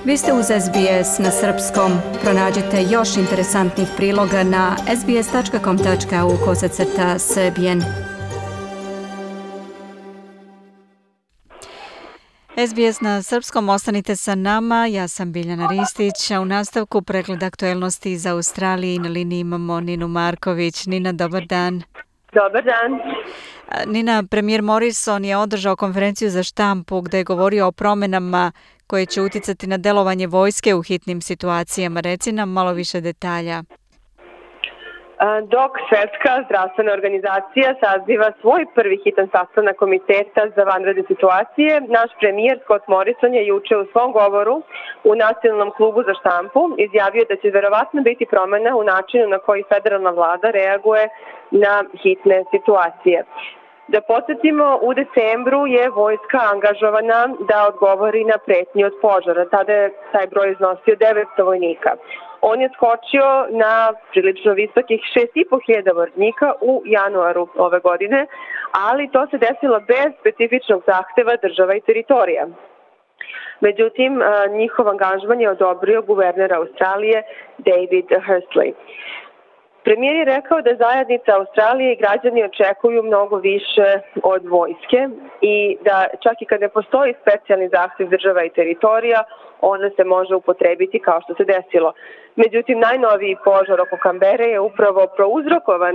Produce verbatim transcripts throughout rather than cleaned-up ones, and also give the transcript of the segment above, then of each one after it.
Vi ste uz S B S na srpskom. Pronađite još interesantnih priloga na sbs tačka com tačka au kosacrta srbijen. S B S na srpskom, ostanite sa nama. Ja sam Biljana Ristić, a u nastavku pregled aktuelnosti iz Australije i na liniji imamo Ninu Marković. Nina, dobar dan. Dobar dan. Nina, premijer Morrison je održao konferenciju za štampu gde je govorio o promenama koje će uticati na delovanje vojske u hitnim situacijama. Reci nam malo više detalja. Dok Svetska zdravstvena organizacija saziva svoj prvi hitan sastanak komiteta za vanredne situacije, naš premijer Scott Morrison je juče u svom govoru u Nacionalnom klubu za štampu izjavio da će verovatno biti promena u načinu na koji federalna vlada reaguje na hitne situacije. Da podsjetimo, u decembru je vojska angažovana da odgovori na pretnju od požara. Tada je taj broj iznosio devetsto vojnika. On je skočio na prilično visokih šest i po hiljada vojnika u januaru ove godine, ali to se desilo bez specifičnog zahteva država i teritorija. Međutim, njihov angažman je odobrio guverner Australije David Hursley. Premijer je rekao da zajednica Australije i građani očekuju mnogo više od vojske i da čak i kad ne postoji specijalni zahtev država i teritorija, ona se može upotrebiti kao što se desilo. Međutim, najnoviji požar oko Kambere je upravo prouzrokovan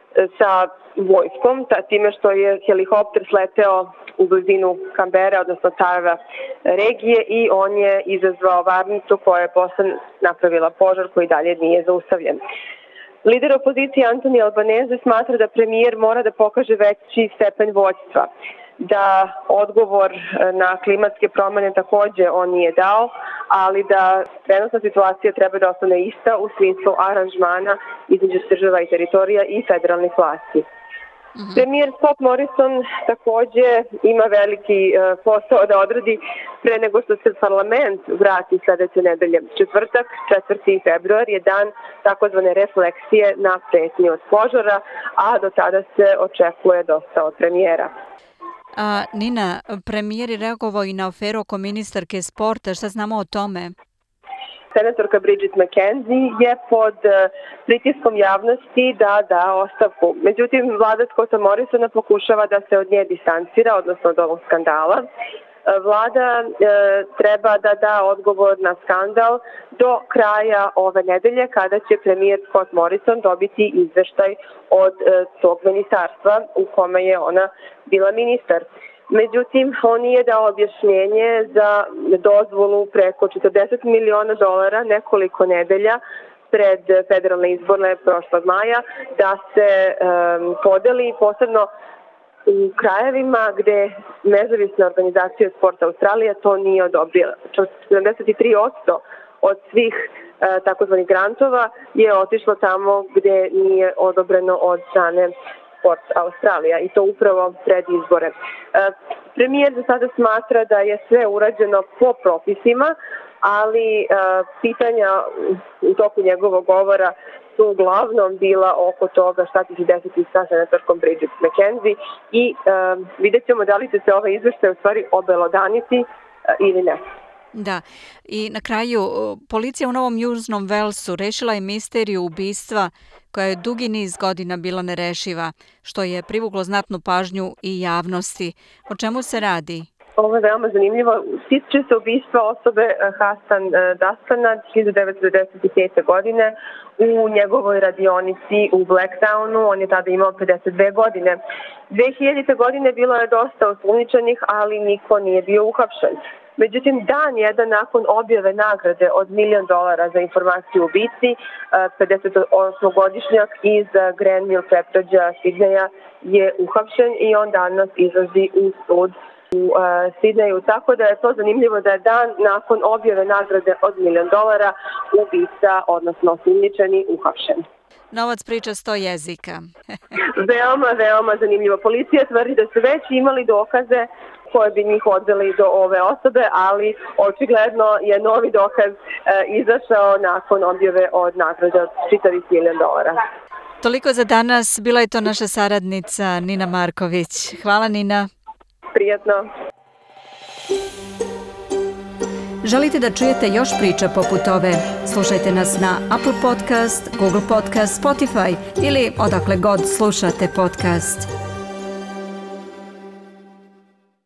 sa vojskom, time što je helikopter sleteo u blizinu Kambere, odnosno Tarva regije, i on je izazvao varnicu koja je posle napravila požar koji dalje nije zaustavljen. Lider opozicije Anthony Albanese smatra da premijer mora da pokaže veći stepen vođstva, da odgovor na klimatske promene takođe on nije dao, ali da trenutna situacija treba da ostane ista u smislu aranžmana između država i teritorija i federalnih vlasti. Mm-hmm. Premijer Scott Morrison takođe ima veliki uh, posao da odradi pre nego što se parlament vrati sledeće nedelje. Četvrtak, četvrti februar je dan takozvane refleksije na pretnju od požara, a do tada se očekuje dosta od premijera. A, Nina, premijer je reagovao i na aferu oko ministarke sporta. Šta znamo o tome? Senatorka Bridget McKenzie je pod pritiskom javnosti da da ostavku. Međutim, vlada Scotta Morrisona pokušava da se od nje distancira, odnosno od ovog skandala. Vlada e, treba da da odgovor na skandal do kraja ove nedelje, kada će premijer Scott Morrison dobiti izveštaj od e, tog ministarstva u kome je ona bila ministar. Međutim, on nije dao objašnjenje za dozvolu preko četrdeset miliona dolara nekoliko nedelja pred federalne izbore prošlog maja da se um, podeli posebno u krajevima gde nezavisna organizacija Sport Australija to nije odobrila. sedamdeset tri posto od svih uh, takozvanih grantova je otišlo tamo gde nije odobreno od strane Sport Australija i to upravo pred izbore. E, premijer za sada smatra da je sve urađeno po propisima, ali e, pitanja u toku njegovog govora su uglavnom bila oko toga šta će se desiti sa senatorkom Bridget McKenzie i e, vidjet ćemo da li će se ovaj izveštaj u stvari obelodaniti e, ili ne. Da, i na kraju, policija u Novom Južnom Velsu rešila je misteriju ubistva koja je dugi niz godina bila nerešiva, što je privuklo znatnu pažnju i javnosti. O čemu se radi? Ovo je veoma zanimljivo. Tiče se ubistva osobe Hasan Dastana hiljadu devetsto devedeset pete. godine u njegovoj radionici u Blacktownu. On je tada imao pedeset dve godine. dve hiljadite. godine bilo je dosta osumnjičenih, ali niko nije bio uhapšen. Međutim, dan jedan nakon objave nagrade od milion dolara za informaciju o ubici, pedesetosmogodišnjak iz Granville predgrađa Sidneja je uhapšen i on danas izlazi u sud u uh, Sidneju. Tako da je to zanimljivo da je dan nakon objave nagrade od milion dolara ubica, odnosno osumnjičeni, uhapšen. Novac priča sto jezika. veoma, veoma zanimljivo. Policija tvrdi da su već imali dokaze koje bi njih odveli do ove osobe, ali očigledno je novi dokaz e, izašao nakon objave od nagrade od čitavih milion dolara. Toliko za danas. Bila je to naša saradnica Nina Marković. Hvala, Nina. Prijatno. Želite da čujete još priča poput ove? Slušajte nas na Apple Podcast, Google Podcast, Spotify ili odakle god slušate podcast.